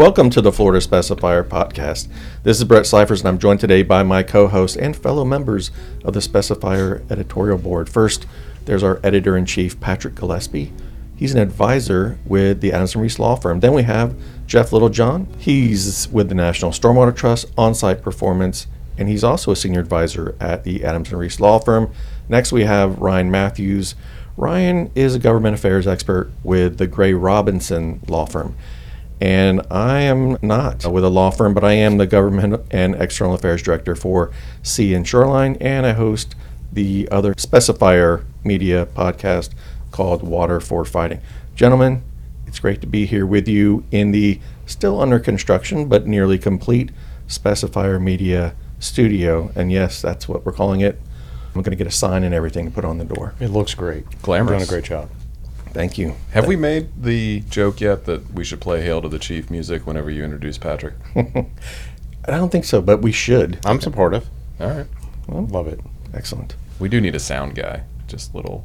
Welcome to the Florida Specifier Podcast. This is Brett Sliefers, and I'm joined today by my co-host and fellow members of the Specifier editorial board. First, there's our editor-in-chief, Patrick Gillespie. He's an advisor with the Adams & Reese law firm. Then we have Jeff Littlejohn. He's with the National Stormwater Trust On-Site Performance, and he's also a senior advisor at the Adams & Reese law firm. Next, we have Ryan Matthews. Ryan is a government affairs expert with the Gray Robinson law firm. And I am not with a law firm, but I am the government and external affairs director for Sea and Shoreline, and I host the other Specifier media podcast called Water for Fighting. Gentlemen, it's great to be here with you in the still under construction but nearly complete Specifier media studio. And yes, that's what we're calling it. I'm going to get a sign and everything to put on the door. It looks great. Glamorous. You're doing a great job. Thank you. Have we made the joke yet that we should play Hail to the Chief music whenever you introduce Patrick? I don't think so, but we should. I'm supportive. All right. Well, Love it. excellent. We do need a sound guy. Just little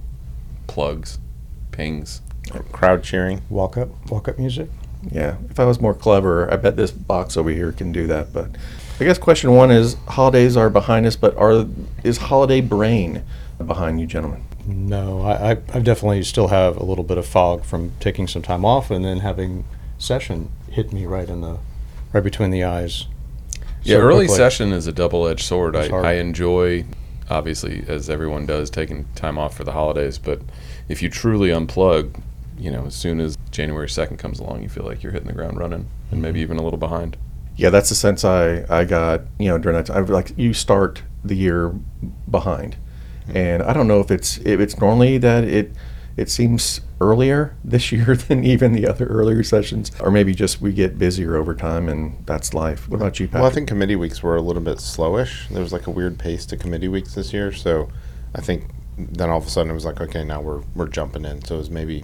plugs, pings. Crowd cheering. Walk up music. Yeah, if I was more clever, I bet this box over here can do that. But I guess question one is, holidays are behind us, but is holiday brain behind you, gentlemen? No, I definitely still have a little bit of fog from taking some time off and then having session hit me right between the eyes. Yeah, So early quickly. session is a double-edged sword. It's hard. I enjoy, obviously, as everyone does, taking time off for the holidays. But if you truly unplug, as soon as January 2nd comes along, you feel like you're hitting the ground running and maybe even a little behind. Yeah, that's the sense I got, during that time. Like, you start the year behind. And I don't know if it's normally that it seems earlier this year than even the other earlier sessions, or maybe just we get busier over time, and that's life. What about you, Patrick? Well, I think committee weeks were a little bit slowish. There was like a weird pace to committee weeks this year, so I think then all of a sudden it was like, okay, now we're jumping in. So it was maybe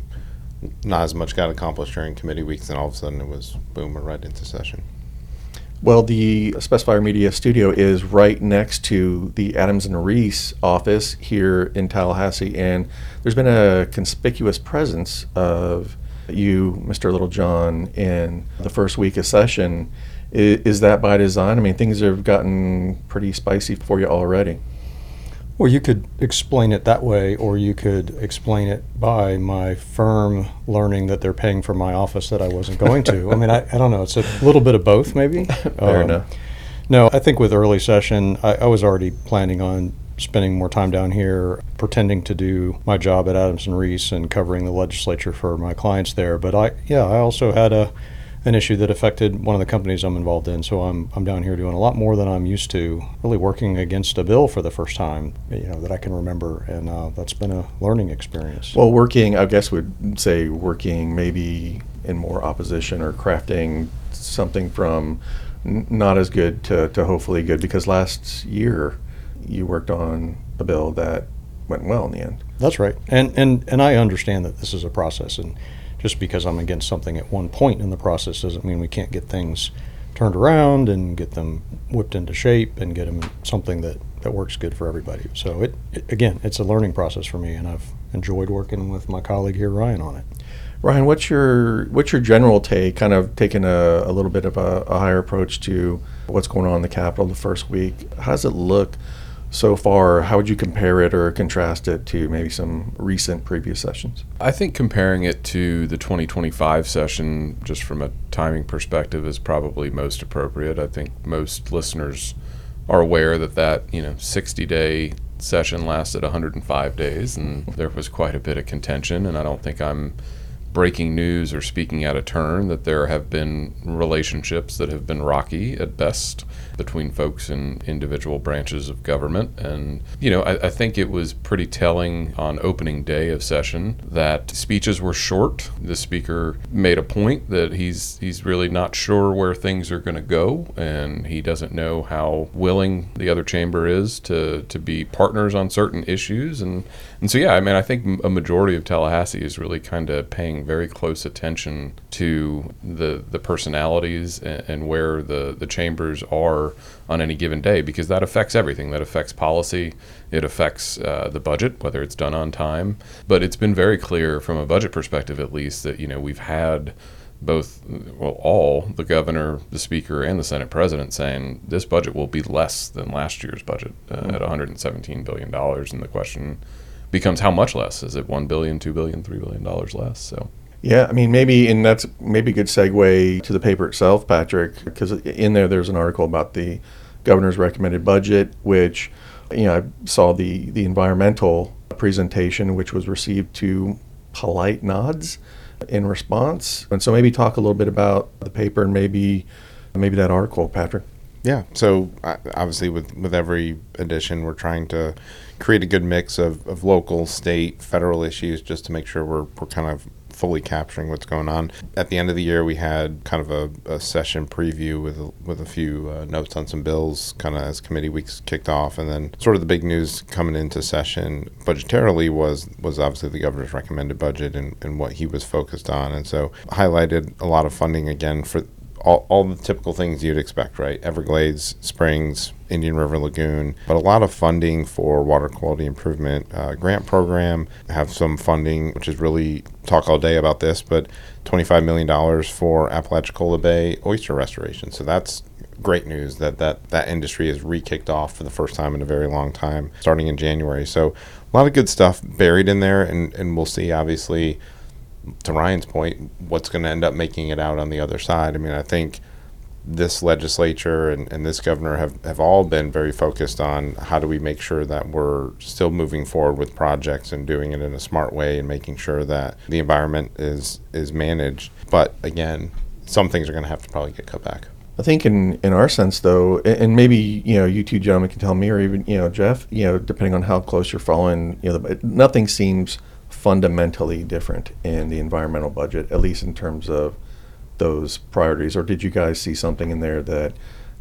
not as much got accomplished during committee weeks, and all of a sudden it was boom, we're right into session. Well, the Specifier Media Studio is right next to the Adams & Reese office here in Tallahassee, and there's been a conspicuous presence of you, Mr. Littlejohn, in the first week of session. Is that by design? I mean, things have gotten pretty spicy for you already. Well, you could explain it that way, or you could explain it by my firm learning that they're paying for my office that I wasn't going to. I mean, I don't know. It's a little bit of both, maybe. Fair enough. No, I think with early session, I was already planning on spending more time down here pretending to do my job at Adams & Reese and covering the legislature for my clients there. But I also had an issue that affected one of the companies I'm involved in, so I'm down here doing a lot more than I'm used to, really working against a bill for the first time, that I can remember, and that's been a learning experience. Well, I guess we'd say working maybe in more opposition or crafting something from not as good to hopefully good, because last year you worked on a bill that went well in the end. That's right, and I understand that this is a process, and just because I'm against something at one point in the process doesn't mean we can't get things turned around and get them whipped into shape and get them something that works good for everybody. So again, it's a learning process for me, and I've enjoyed working with my colleague here, Ryan, on it. Ryan, what's your general take, kind of taking a little bit of a higher approach to what's going on in the Capitol the first week? How does it look so far? How would you compare it or contrast it to maybe some recent previous sessions? I think comparing it to the 2025 session, just from a timing perspective, is probably most appropriate. I think most listeners are aware that 60-day session lasted 105 days, and there was quite a bit of contention, and I don't think I'm breaking news or speaking out of turn that there have been relationships that have been rocky at best between folks in individual branches of government. And, I think it was pretty telling on opening day of session that speeches were short. The speaker made a point that he's really not sure where things are going to go, and he doesn't know how willing the other chamber is to be partners on certain issues. And so, I think a majority of Tallahassee is really kind of paying very close attention to the personalities and where the chambers are on any given day, because that affects everything. That affects policy. It affects the budget, whether it's done on time. But it's been very clear from a budget perspective, at least, that we've had all the governor, the speaker, and the Senate president saying this budget will be less than last year's budget at $117 billion. And the question becomes how much less? Is it $1 billion, $2 billion, $3 billion less? So. Yeah, I mean, that's maybe a good segue to the paper itself, Patrick, because in there's an article about the governor's recommended budget, which, I saw the environmental presentation, which was received to polite nods in response. And so maybe talk a little bit about the paper and maybe that article, Patrick. Yeah. So obviously with every edition, we're trying to create a good mix of local, state, federal issues just to make sure we're kind of fully capturing what's going on. At the end of the year, we had kind of a session preview with a few notes on some bills kind of as committee weeks kicked off. And then sort of the big news coming into session budgetarily was obviously the governor's recommended budget and what he was focused on. And so highlighted a lot of funding again for all the typical things you'd expect, right? Everglades, Springs, Indian River Lagoon, but a lot of funding for water quality improvement grant program. Have some funding, which is really talk all day about this, but $25 million for Apalachicola Bay oyster restoration. So that's great news that industry is re-kicked off for the first time in a very long time, starting in January. So a lot of good stuff buried in there, and we'll see, obviously, to Ryan's point, what's going to end up making it out on the other side. I mean, I think this legislature and this governor have all been very focused on how do we make sure that we're still moving forward with projects and doing it in a smart way and making sure that the environment is managed. But again, some things are going to have to probably get cut back. I think in our sense, though, and maybe, you two gentlemen can tell me, or even, Jeff, depending on how close you're following, nothing seems fundamentally different in the environmental budget, at least in terms of those priorities. Or did you guys see something in there that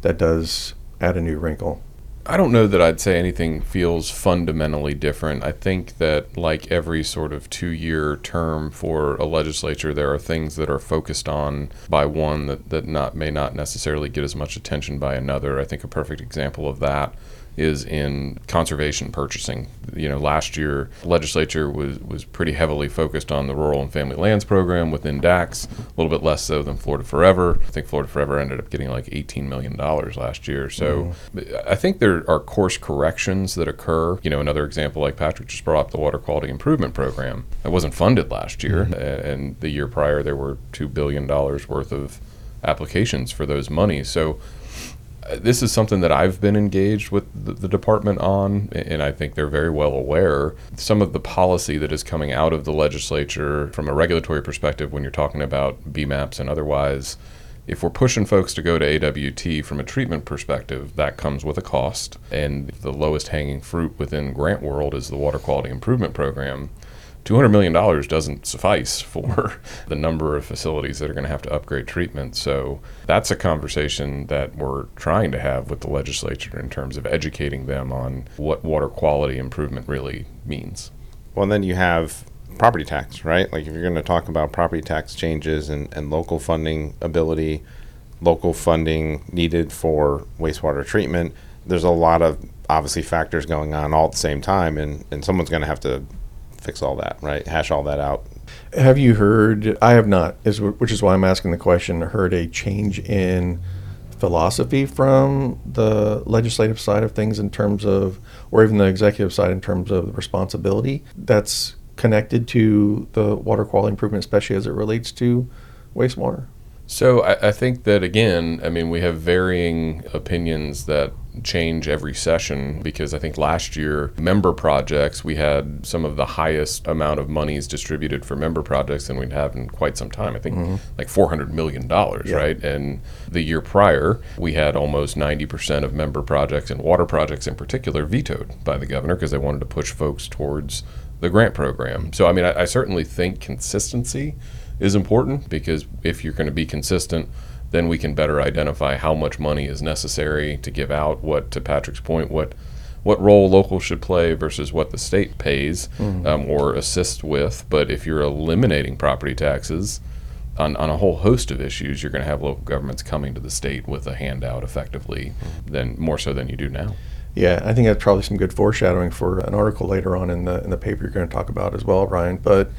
does add a new wrinkle? I don't know that I'd say anything feels fundamentally different. I think that like every sort of 2-year term for a legislature, there are things that are focused on by one that may not necessarily get as much attention by another. I think a perfect example of that is in conservation purchasing. Last year, the legislature was pretty heavily focused on the Rural and Family Lands Program within DACS, a little bit less so than Florida Forever. I think Florida Forever ended up getting like $18 million last year. So I think there are course corrections that occur. Another example, like Patrick just brought up, the Water Quality Improvement Program. It wasn't funded last year, and the year prior there were $2 billion worth of applications for those monies. So this is something that I've been engaged with the department on, and I think they're very well aware. Some of the policy that is coming out of the legislature from a regulatory perspective, when you're talking about BMAPs and otherwise, if we're pushing folks to go to AWT from a treatment perspective, that comes with a cost. And the lowest hanging fruit within grant world is the Water Quality Improvement Program. $200 million doesn't suffice for the number of facilities that are going to have to upgrade treatment. So that's a conversation that we're trying to have with the legislature in terms of educating them on what water quality improvement really means. Well, and then you have property tax, right? Like if you're going to talk about property tax changes and local funding ability, local funding needed for wastewater treatment, there's a lot of obviously factors going on all at the same time, and someone's going to have to fix all that, right? Hash all that out. Have you heard, I have not, which is why I'm asking the question, heard a change in philosophy from the legislative side of things in terms of, or even the executive side in terms of the responsibility that's connected to the water quality improvement, especially as it relates to wastewater? So I think that, again, we have varying opinions that change every session, because I think last year, member projects, we had some of the highest amount of monies distributed for member projects than we'd have in quite some time. I think like $400 million, right? And the year prior, we had almost 90% of member projects and water projects in particular vetoed by the governor because they wanted to push folks towards the grant program. So, I certainly think consistency is important, because if you're going to be consistent, then we can better identify how much money is necessary to give out, what, to Patrick's point, what role local should play versus what the state pays or assists with. But if you're eliminating property taxes on a whole host of issues, you're going to have local governments coming to the state with a handout effectively, than more so than you do now. Yeah, I think that's probably some good foreshadowing for an article later on in the paper you're going to talk about as well, Ryan. But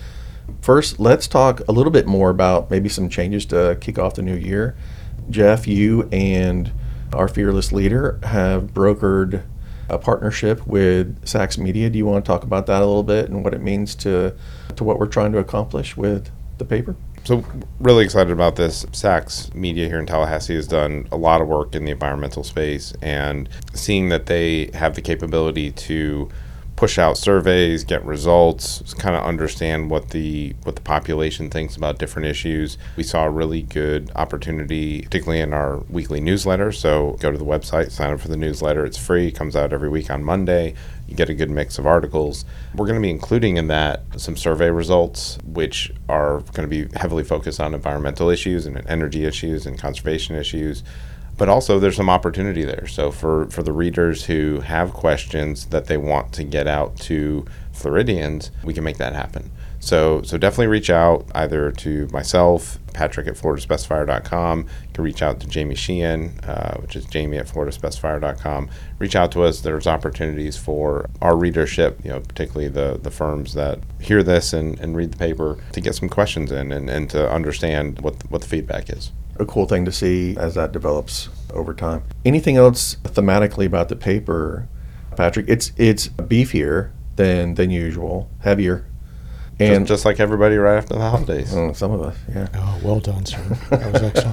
First, let's talk a little bit more about maybe some changes to kick off the new year. Jeff, you and our fearless leader have brokered a partnership with Sachs Media. Do you want to talk about that a little bit and what it means to what we're trying to accomplish with the paper? So really excited about this. Sachs Media here in Tallahassee has done a lot of work in the environmental space, and seeing that they have the capability to push out surveys, get results, kind of understand what the population thinks about different issues. We saw a really good opportunity, particularly in our weekly newsletter. So go to the website, sign up for the newsletter. It's free, comes out every week on Monday. You get a good mix of articles. We're going to be including in that some survey results, which are going to be heavily focused on environmental issues and energy issues and conservation issues. But also there's some opportunity there. So for the readers who have questions that they want to get out to Floridians, we can make that happen. So definitely reach out either to myself, Patrick at FloridaSpecifier.com. You can reach out to Jamie Sheehan, which is Jamie at FloridaSpecifier.com. Reach out to us. There's opportunities for our readership, particularly the firms that hear this and read the paper, to get some questions in and to understand what the feedback is. A cool thing to see as that develops over time. Anything else thematically about the paper, Patrick? It's beefier than usual, heavier. And just like everybody right after the holidays. Some of us, yeah. Oh, well done, sir. That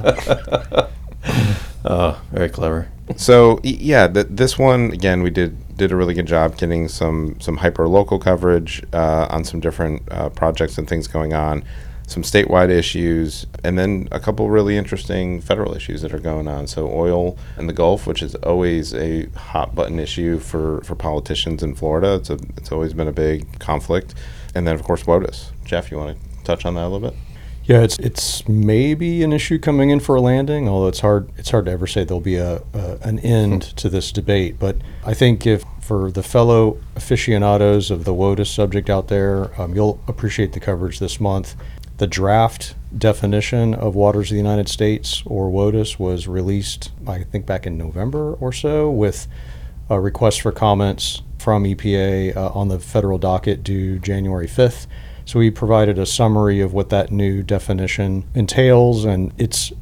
was excellent. Very clever. So yeah, this one again, we did a really good job getting some hyper local coverage on some different projects and things going on, some statewide issues, and then a couple really interesting federal issues that are going on. So oil in the Gulf, which is always a hot button issue for politicians in Florida. It's always been a big conflict. And then, of course, WOTUS. Jeff, you want to touch on that a little bit? Yeah, it's maybe an issue coming in for a landing, although it's hard to ever say there'll be an end to this debate. But I think if for the fellow aficionados of the WOTUS subject out there, you'll appreciate the coverage this month. The draft definition of waters of the United States, or WOTUS, was released, I think, back in November or so, with a request for comments from EPA on the federal docket due January 5th. So we provided a summary of what that new definition entails, and it's,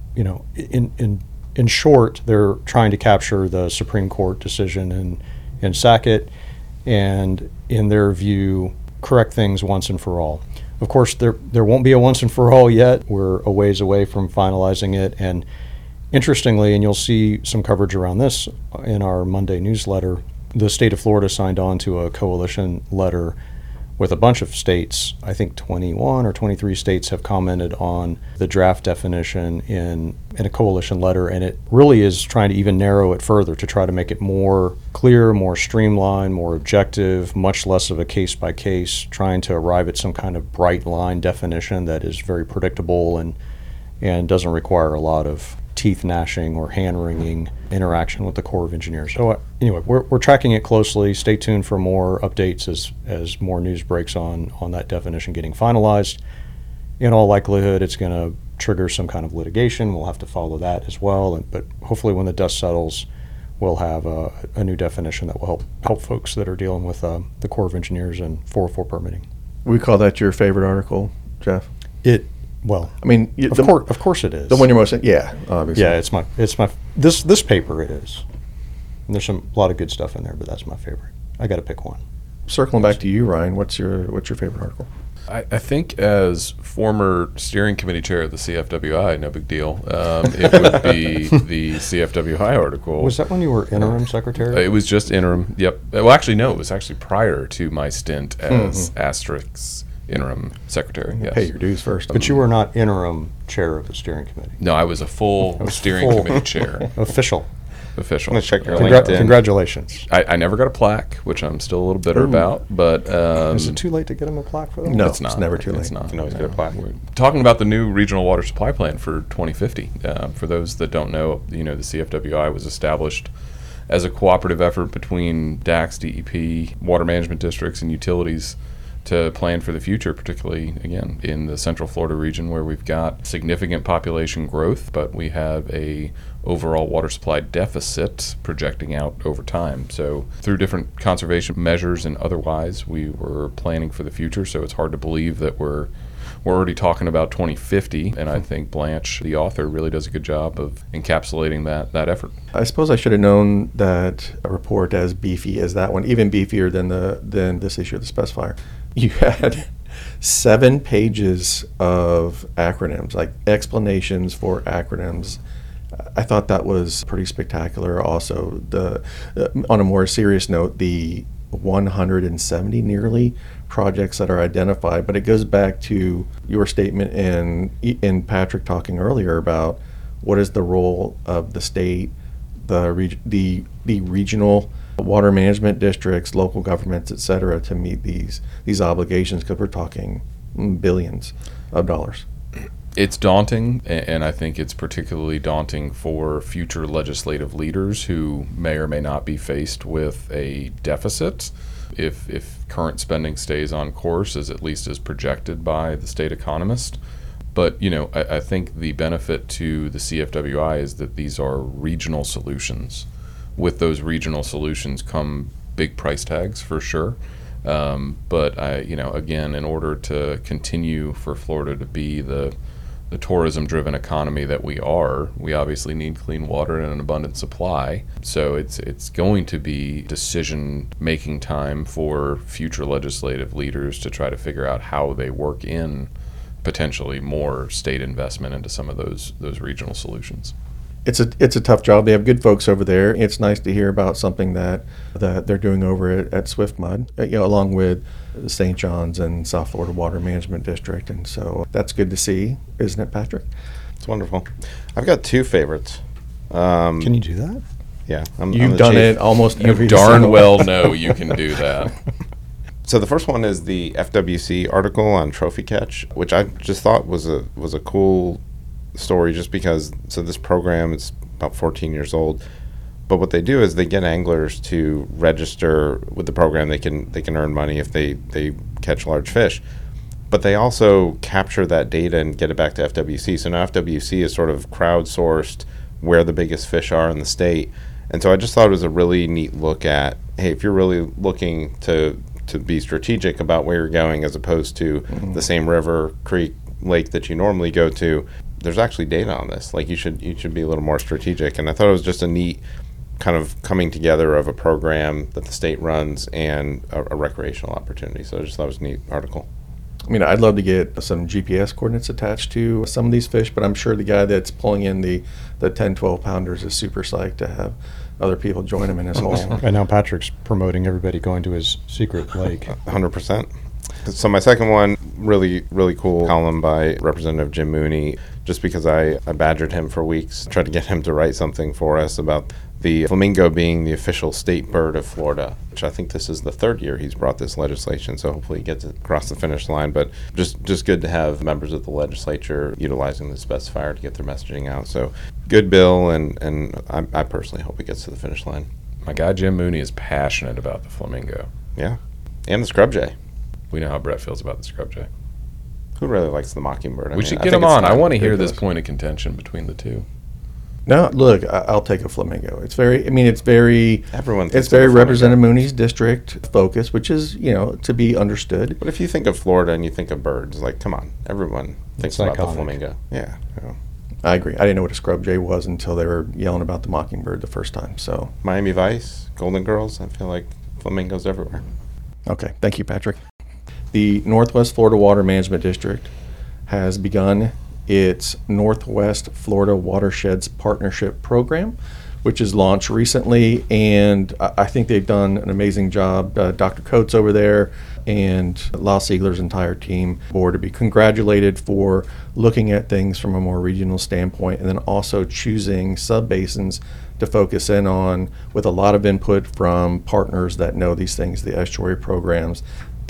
in short, they're trying to capture the Supreme Court decision in Sackett and, in their view, correct things once and for all. Of course, there won't be a once and for all yet. We're a ways away from finalizing it. And interestingly, and you'll see some coverage around this in our Monday newsletter, the state of Florida signed on to a coalition letter with a bunch of states. I think 21 or 23 states have commented on the draft definition in a coalition letter, and it really is trying to even narrow it further to try to make it more clear, more streamlined, more objective, much less of a case-by-case, trying to arrive at some kind of bright line definition that is very predictable and doesn't require a lot of teeth gnashing or hand-wringing interaction with the Corps of Engineers. So anyway, we're tracking it closely. Stay tuned for more updates as more news breaks on that definition getting finalized. In all likelihood, it's going to trigger some kind of litigation. We'll have to follow that as well. But hopefully when the dust settles, we'll have a new definition that will help folks that are dealing with the Corps of Engineers and 404 permitting. We call that your favorite article, Jeff? Well, I mean, of course it is. The one you're most, obviously. Yeah, it's my this paper it is. And there's a lot of good stuff in there, but that's my favorite. I got to pick one. Circling back to you, Ryan, what's your favorite article? I think as former steering committee chair of the CFWI, no big deal. It would be the CFWI article. Was that when you were interim secretary? It was just interim. Yep. Well, actually, no. It was actually prior to my stint as Asterix interim secretary. Yes. Pay your dues first. But you were not interim chair of the steering committee. No, I was a full steering committee chair. Official. I'm going to check your LinkedIn. LinkedIn. Congratulations. I never got a plaque, which I'm still a little bitter about. But is it too late to get him a plaque for that? No, it's not. It's never too late. It's not. You can always get a plaque. We're talking about the new regional water supply plan for 2050. For those that don't know, the CFWI was established as a cooperative effort between DACS, DEP, water management districts, and utilities to plan for the future, particularly, again, in the Central Florida region where we've got significant population growth, but we have a overall water supply deficit projecting out over time. So through different conservation measures and otherwise, we were planning for the future, so it's hard to believe that we're we're already talking about 2050, and I think Blanche, the author, really does a good job of encapsulating that effort. I suppose I should have known that a report as beefy as that one, even beefier than this issue of the specifier. You had 7 pages of acronyms, like explanations for acronyms. I thought that was pretty spectacular. Also, on a more serious note, the 170 nearly projects that are identified, but it goes back to your statement in Patrick talking earlier about what is the role of the state, the regional water management districts, local governments, et cetera, to meet these obligations, because we're talking billions of dollars. It's daunting, and I think it's particularly daunting for future legislative leaders who may or may not be faced with a deficit if current spending stays on course, as at least as projected by the state economist. But, I think the benefit to the CFWI is that these are regional solutions. With those regional solutions come big price tags for sure. But again, in order to continue for Florida to be the tourism-driven economy that we obviously need clean water and an abundant supply. So it's going to be decision-making time for future legislative leaders to try to figure out how they work in potentially more state investment into some of those regional solutions. It's a tough job. They have good folks over there. It's nice to hear about something that they're doing over at Swiftmud, along with St. John's and South Florida Water Management District. And so that's good to see, isn't it, Patrick? It's wonderful. I've got 2 favorites. Can you do that? Yeah. You've done it almost every darn well know you can do that. So the first one is the FWC article on trophy catch, which I just thought was a cool story, just because this program is about 14 years old, but what they do is they get anglers to register with the program. They can earn money if they catch large fish, but they also capture that data and get it back to FWC. So now FWC is sort of crowdsourced where the biggest fish are in the state. And so I just thought it was a really neat look at, hey, if you're really looking to be strategic about where you're going, as opposed to the same river, creek, lake that you normally go to, there's actually data on this. Like, you should be a little more strategic. And I thought it was just a neat kind of coming together of a program that the state runs and a recreational opportunity. So I just thought it was a neat article. I mean, I'd love to get some GPS coordinates attached to some of these fish, but I'm sure the guy that's pulling in the 10, 12 pounders is super psyched to have other people join him in his hole. And now Patrick's promoting everybody going to his secret lake. 100%. So my second one, really, really cool column by Representative Jim Mooney, just because I badgered him for weeks, tried to get him to write something for us about the flamingo being the official state bird of Florida, which I think this is the 3rd year he's brought this legislation, so hopefully he gets it across the finish line. But just good to have members of the legislature utilizing the specifier to get their messaging out. So good bill, and I personally hope it gets to the finish line. My guy Jim Mooney is passionate about the flamingo. Yeah, and the scrub jay. We know how Brett feels about the scrub jay. Who really likes the mockingbird? We should get him on. I want to hear this point of contention between the two. No, look, I'll take a flamingo. It's very Everyone. It's very Representative Mooney's district focus, which is, to be understood. But if you think of Florida and you think of birds, like, come on, everyone thinks about the flamingo. Yeah. I agree. I didn't know what a scrub jay was until they were yelling about the mockingbird the first time. So Miami Vice, Golden Girls, I feel like flamingos everywhere. Okay, thank you, Patrick. The Northwest Florida Water Management District has begun its Northwest Florida Watersheds Partnership Program, which is launched recently, and I think they've done an amazing job. Dr. Coates over there and Lyle Siegler's entire team board to be congratulated for looking at things from a more regional standpoint, and then also choosing sub-basins to focus in on, with a lot of input from partners that know these things, the estuary programs,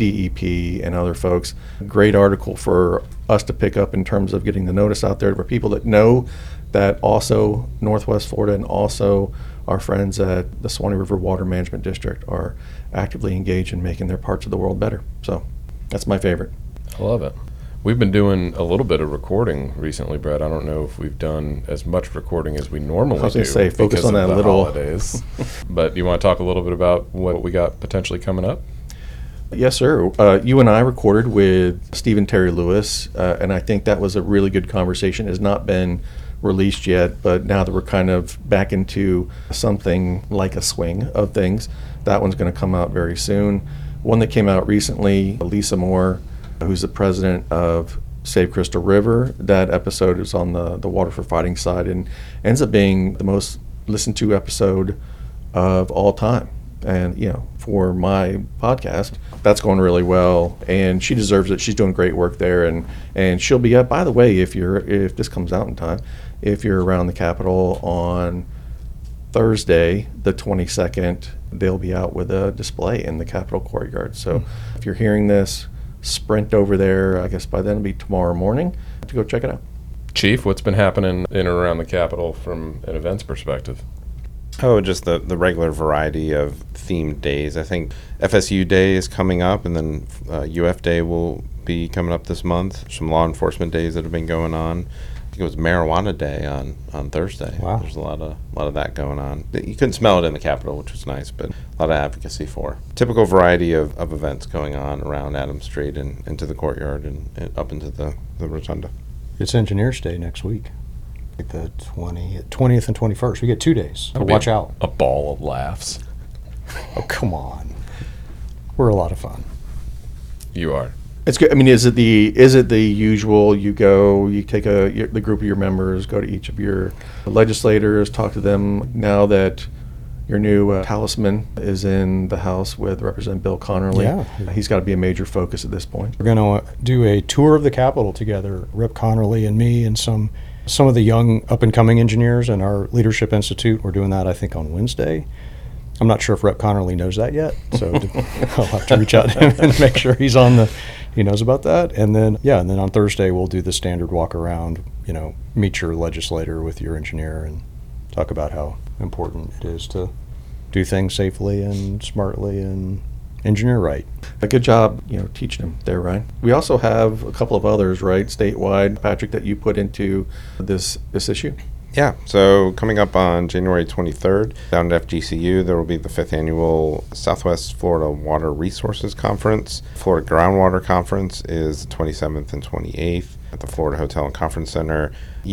DEP, and other folks. Great article for us to pick up in terms of getting the notice out there for people that know that also Northwest Florida and also our friends at the Suwannee River Water Management District are actively engaged in making their parts of the world better. So that's my favorite. I love it. We've been doing a little bit of recording recently, Brett. I don't know if we've done as much recording as we normally do. I was going to say, focus on that the little holidays. But you want to talk a little bit about what we got potentially coming up? Yes, sir. You and I recorded with Stephen Terry Lewis, and I think that was a really good conversation. It has not been released yet, but now that we're kind of back into something like a swing of things, that one's going to come out very soon. One that came out recently, Lisa Moore, who's the president of Save Crystal River. That episode is on the Water for Fighting side and ends up being the most listened to episode of all time. And, you know, for my podcast, that's going really well, and she deserves it. She's doing great work there, and she'll be up. By the way, if this comes out in time, if you're around the Capitol on Thursday, the 22nd, they'll be out with a display in the Capitol courtyard. So if you're hearing this, sprint over there. I guess by then it'll be tomorrow morning to go check it out. Chief, what's been happening in and around the Capitol from an events perspective? Oh, just the regular variety of themed days. I think FSU Day is coming up, and then UF Day will be coming up this month. Some law enforcement days that have been going on. I think it was Marijuana Day on Thursday. Wow. There's a lot of that going on. You couldn't smell it in the Capitol, which was nice, but a lot of advocacy for. Typical variety of events going on around Adams Street and into the courtyard and up into the rotunda. It's Engineers Day next week. Like the 20th and 21st. We get 2 days. So It'll be watch out. A ball of laughs. Oh, come on. We're a lot of fun. You are. It's good. I mean, is it the usual? You go, you take the group of your members, go to each of your legislators, talk to them. Now that your new talisman is in the House with Representative Bill Connerly, Yeah. he's got to be a major focus at this point. We're going to do a tour of the Capitol together, Rep. Connerly and me and some of the young up-and-coming engineers in our Leadership Institute. We're doing that, I think, on Wednesday. I'm not sure if Rep. Connerly knows that yet, so I'll have to reach out to him and make sure he knows about that. And then on Thursday we'll do the standard walk around, meet your legislator with your engineer and talk about how important it is to do things safely and smartly and engineer right. A good job, teaching them there, Ryan. We also have a couple of others, right, statewide, Patrick, that you put into this issue. Yeah, so coming up on January 23rd, down at FGCU, there will be the 5th Annual Southwest Florida Water Resources Conference. Florida Groundwater Conference is the 27th and 28th at the Florida Hotel and Conference Center.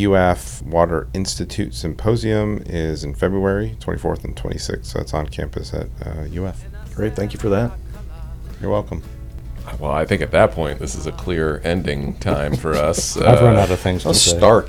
UF Water Institute Symposium is in February 24th and 26th, so that's on campus at UF. Great, thank you for that. You're welcome. Well, I think at that point, this is a clear ending time for us. I've run out of things to say. Stark.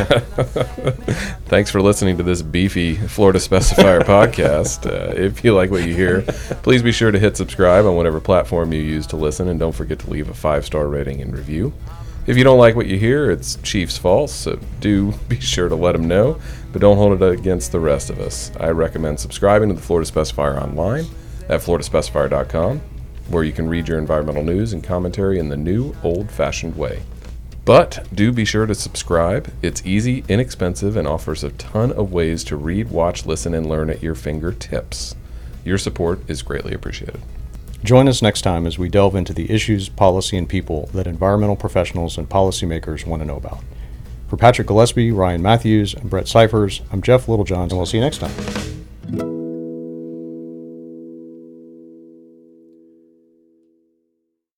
Thanks for listening to this beefy Florida Specifier podcast. If you like what you hear, please be sure to hit subscribe on whatever platform you use to listen, and don't forget to leave a 5-star rating and review. If you don't like what you hear, it's Chief's fault, so do be sure to let him know, but don't hold it against the rest of us. I recommend subscribing to the Florida Specifier online at floridaspecifier.com, where you can read your environmental news and commentary in the new, old-fashioned way. But do be sure to subscribe. It's easy, inexpensive, and offers a ton of ways to read, watch, listen, and learn at your fingertips. Your support is greatly appreciated. Join us next time as we delve into the issues, policy, and people that environmental professionals and policymakers want to know about. For Patrick Gillespie, Ryan Matthews, and Brett Cyphers, I'm Jeff Littlejohn, and we'll see you next time.